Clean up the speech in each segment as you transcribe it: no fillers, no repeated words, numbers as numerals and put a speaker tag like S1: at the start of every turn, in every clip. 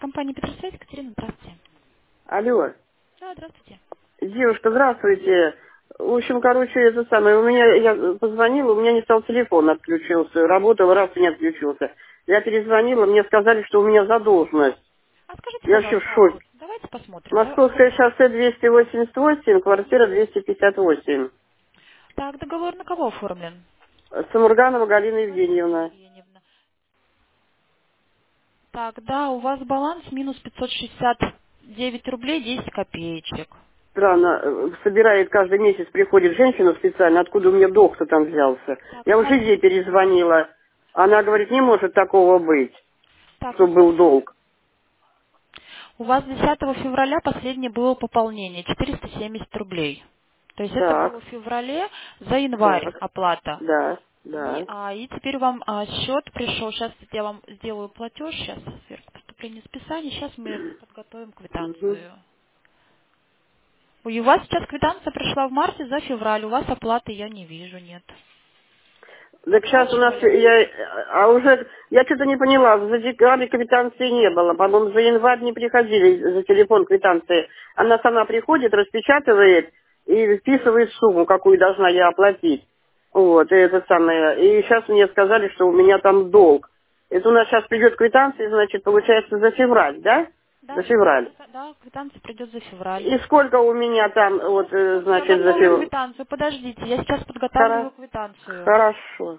S1: компания «Петросвязь». Екатерина, здравствуйте.
S2: Алло,
S1: Да, здравствуйте.
S2: девушка, здравствуйте. В общем, короче, это самое, я позвонила, у меня не стал телефон, отключился. Работал, раз и не отключился. Я перезвонила, мне сказали, что у меня задолженность.
S1: А скажите,
S2: Я вообще в
S1: пожалуйста,
S2: шоке.
S1: адрес. Давайте посмотрим.
S2: Московское шоссе 288, квартира 258.
S1: Так, договор на кого оформлен?
S2: Самурганова Галина
S1: Галина
S2: Евгеньевна.
S1: Евгеньевна. Так, да, у вас баланс минус 569 рублей 10 копеечек.
S2: Странно, собирает каждый месяц, приходит женщина специально, откуда у меня долг-то там взялся.
S1: Так,
S2: Я уже
S1: смотри.
S2: ей перезвонила. Она говорит, не может такого быть,
S1: Так, ну
S2: чтобы был
S1: смотрите.
S2: долг.
S1: У вас 10 февраля последнее было пополнение 470 рублей. То есть это было
S2: Так,
S1: в феврале, за январь
S2: так,
S1: оплата.
S2: да,
S1: И,
S2: да.
S1: и теперь вам счет пришел. Сейчас я вам сделаю платеж. Сейчас сверху поступление списания. Сейчас мы подготовим
S2: Мгм.
S1: квитанцию. Ой, у вас сейчас квитанция пришла в марте за февраль. У вас оплаты я не вижу, нет.
S2: Так сейчас у нас,
S1: Оплачивали?
S2: я что-то не поняла, за декабрь квитанции не было, по-моему, за январь не приходили за телефон квитанции. Она сама приходит, распечатывает и вписывает сумму, какую должна я оплатить. Вот, и это самое. И сейчас мне сказали, что у меня там долг. Это у нас сейчас придет квитанция, значит, получается за февраль, да? За
S1: Да,
S2: февраль.
S1: да, квитанция придет за февраль.
S2: И сколько у меня там, вот,
S1: Сейчас я
S2: значит, за
S1: готовлю
S2: февраль?
S1: квитанцию. Подождите, я сейчас подготавливаю квитанцию.
S2: Хорошо.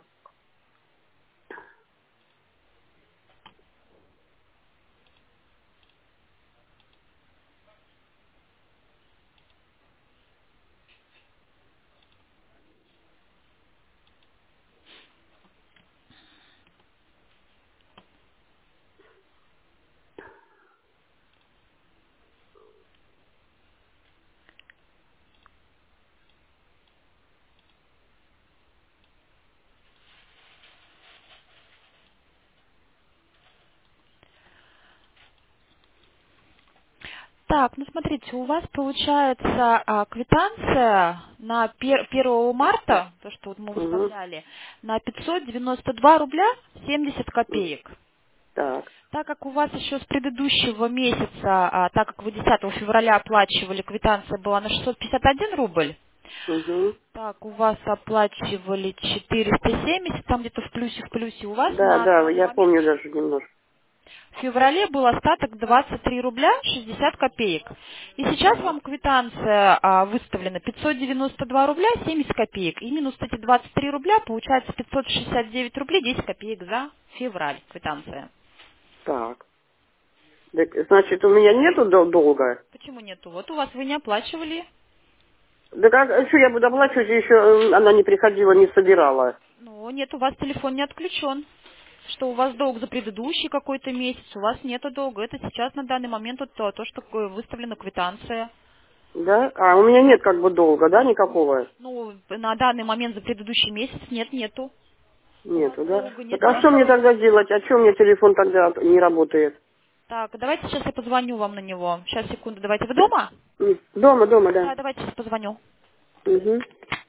S1: Так, ну смотрите, у вас получается квитанция на 1 марта, то, что вот мы
S2: Угу.
S1: выставляли, на 592 рубля 70 копеек.
S2: Так.
S1: Так как у вас еще с предыдущего месяца, так как вы 10 февраля оплачивали, квитанция была на 651 рубль,
S2: Угу.
S1: так, у вас оплачивали 470, там где-то в плюсе у вас
S2: Да,
S1: на
S2: да,
S1: данный
S2: я
S1: момент
S2: помню даже немножко.
S1: в феврале был остаток 23 рубля 60 копеек. И сейчас
S2: Так,
S1: вам квитанция выставлена 592 рубля 70 копеек. И минус эти 23 рубля получается 569 рублей 10 копеек за февраль квитанция.
S2: так. Так, значит, у меня нету долга?
S1: Почему нету? Вот у вас вы не оплачивали.
S2: Да как, что я буду оплачивать, еще она не приходила, не собирала.
S1: Ну, нет, у вас телефон не отключен. Что у вас долг за предыдущий какой-то месяц, у вас нету долга. Это сейчас на данный момент вот то, что выставлена квитанция.
S2: Да? А у меня нет как бы долга, да, никакого?
S1: Ну, на данный момент за предыдущий месяц нету. У вас
S2: Нету, да?
S1: долга
S2: Так
S1: нет
S2: а что мне
S1: никакого.
S2: тогда делать? А что мне телефон тогда не работает?
S1: Так, давайте сейчас я позвоню вам на него. Сейчас, секунду, давайте. Вы дома?
S2: Дома, дома, да.
S1: Да, давайте сейчас позвоню.
S2: Угу.